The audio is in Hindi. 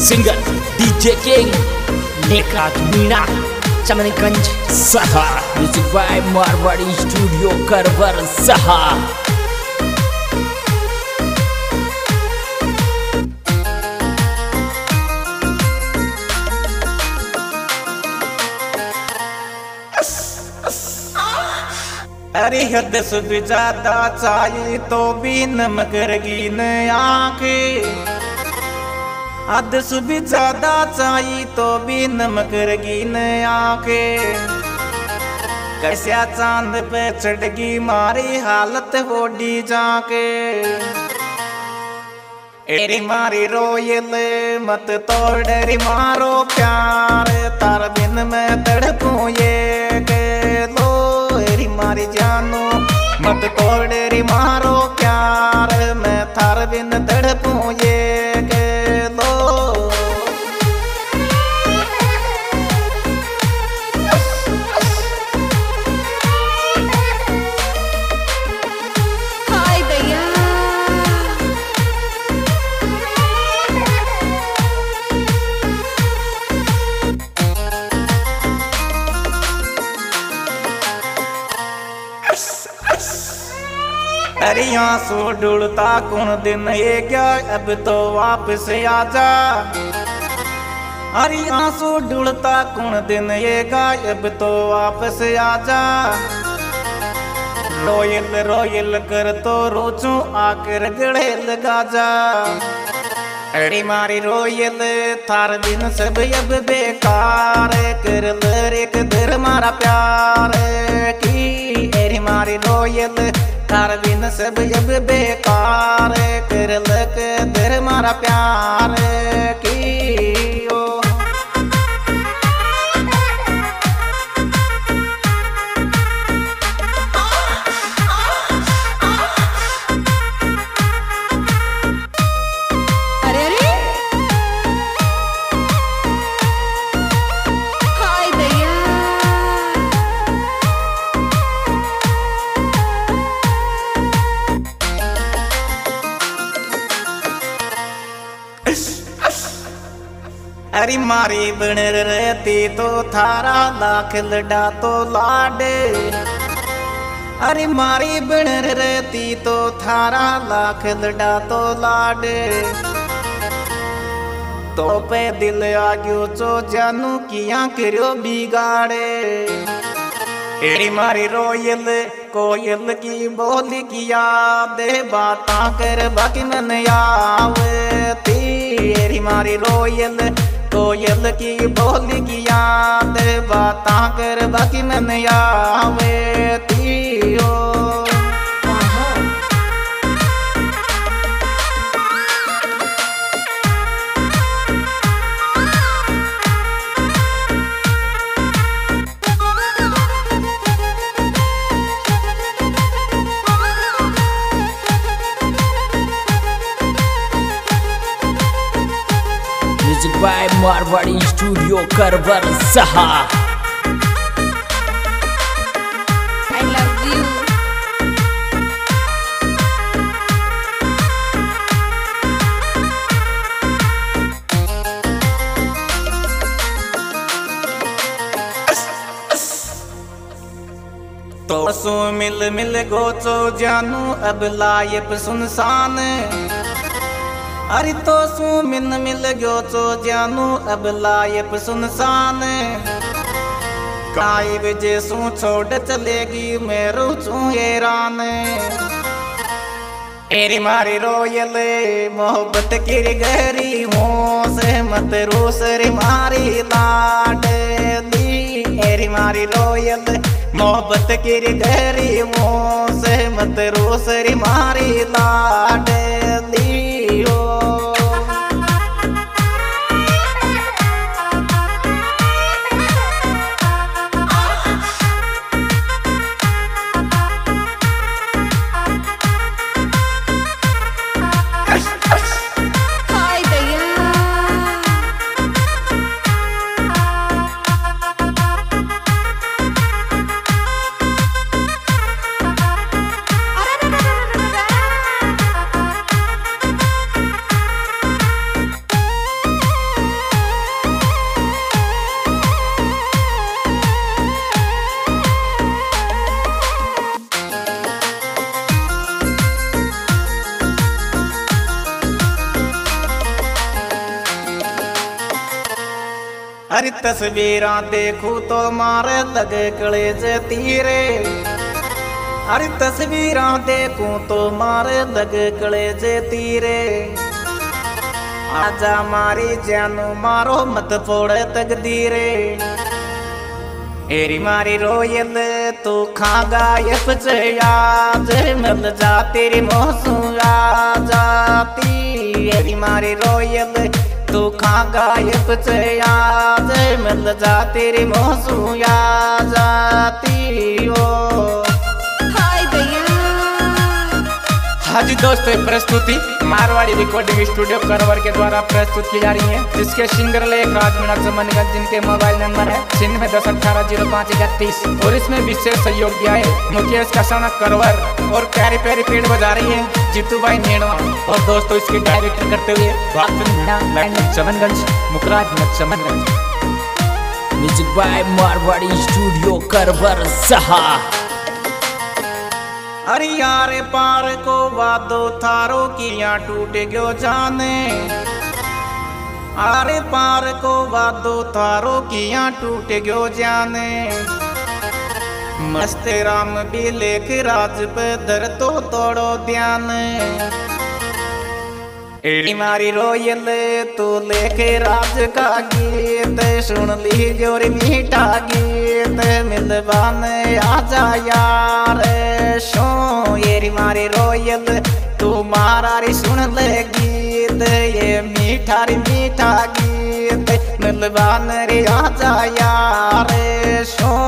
सिंगर डीजे किंग नेकात मीना चमनगंज सहा। म्यूजिक बाय मारवाड़ी स्टूडियो करवर सहा। अरे हद से भी ज्यादा चाहिए तो भी नमक रगीन आंखें। हद से भी ज्यादा चाहिए तो भी नमक रगीन आंखें। कैसा चांद पे चढ़गी मारी हालत होडी जाके। एरी मारी रोयल मत तोड़ रे मारो प्यार। तार बिन मैं तड़पूं ये के लो एरी मारी जानो मत तोड़ रे मारो प्यार। मैं थार बिन तड़पूं ये के लो। हाय भैया अरे आंसू ढूंढता कौन दिन ये क्या अब तो वापस आजा। अरे आंसू ढूंढता कौन दिन ये गायब तो वापस आजा। रोयल रोयल कर तो रोचू आकर गले लगा जा। अरे मारी रोयल थार दिन सब अब बेकार। कर ले एक दर मारा प्यार की। अरे मारी रोयल थार बिन सब अब बेकार। कर लक दर मारा प्यार की ओ। अरे अरे हाय भैया अरे मारी बन रहती तो थारा लाख लड़ा तो लाडे। अरे मारी बन रहती तो थारा लाख लड़ा तो लाडे। तो पे दिल आ गयो चो जानू किया करो बिगाड़े। एड़ी मारी रोयल कोयल की बोली की याद बाता कर बाकी मन आवती। एड़ी मारी रोयल कोयल की बोली की याद बाता कर बाकी मन आवती ओ। म्यूजिक बाय मारवाड़ी स्टूडियो करवर सहा। आई लव यू तो सो मिल मिल गोचो जानू अब लायब सुनसान। अरे तो सू मिल मिल गयो चो जानू अब लायब सुनसान। काय बजे सू छोड़ चलेगी मैं रुचू हैरान। एरी मारी रोयल मोहब्बत की गहरी हूँ से मत रूस रे मारी लाडली। एरी मारी रोयल मोहब्बत की गहरी हूँ से मत रूस रे मारी लाडली हो। हाय भैया अरे अरे तस्वीरां देखूं तो मारे लगे कलेज तीरे। अरे तस्वीरां देखूं तो मारे लगे कलेज तीरे। आजा मारी जानू मारो मत फोड़े तकदीरे। एरी मारी रोयल तू खागा ये पचयाज मिल जा तेरी मौसू आ जाती। एरी मारी रोयल तू खागा ये पचयाज मिल जा तेरी मौसू आ जाती। ओ हाय दैया। हाँ जी दोस्तों, प्रस्तुति मारवाड़ी रिकॉर्डिंग स्टूडियो करवर के द्वारा प्रस्तुत की जा रही है, जिसके सिंगर लेख राजमीना चमनगंज, जिनके मोबाइल नंबर है 9610180531 और इसमें विशेष सहयोग दिया है मुकेश कसाना करवर और प्यारी प्यारी पेड़ बजा रही है जीतू भाई नेणवा। और दोस्तों इसके डायरेक्टर करते हुए Chamanganj Mukraj Chamanganj. Music by Marwari studio करवर सहा। अरे यार पार को वादो थारो किया टूट गयो जाने। अरे पार को वादो थारो किया टूट गयो जाने। मस्त राम भी लेख राज पे दर तो तोड़ो ध्यान। एड़ी मारी रोयल तू लेके राज का गीत सुन ली जोर मीठा गीत मिलवान आजा यार शो। एड़ी मारी रोयल तू मारा री सुन ले गीत ये मीठा री मीठा गीत मिलवान रे आजा यार शो।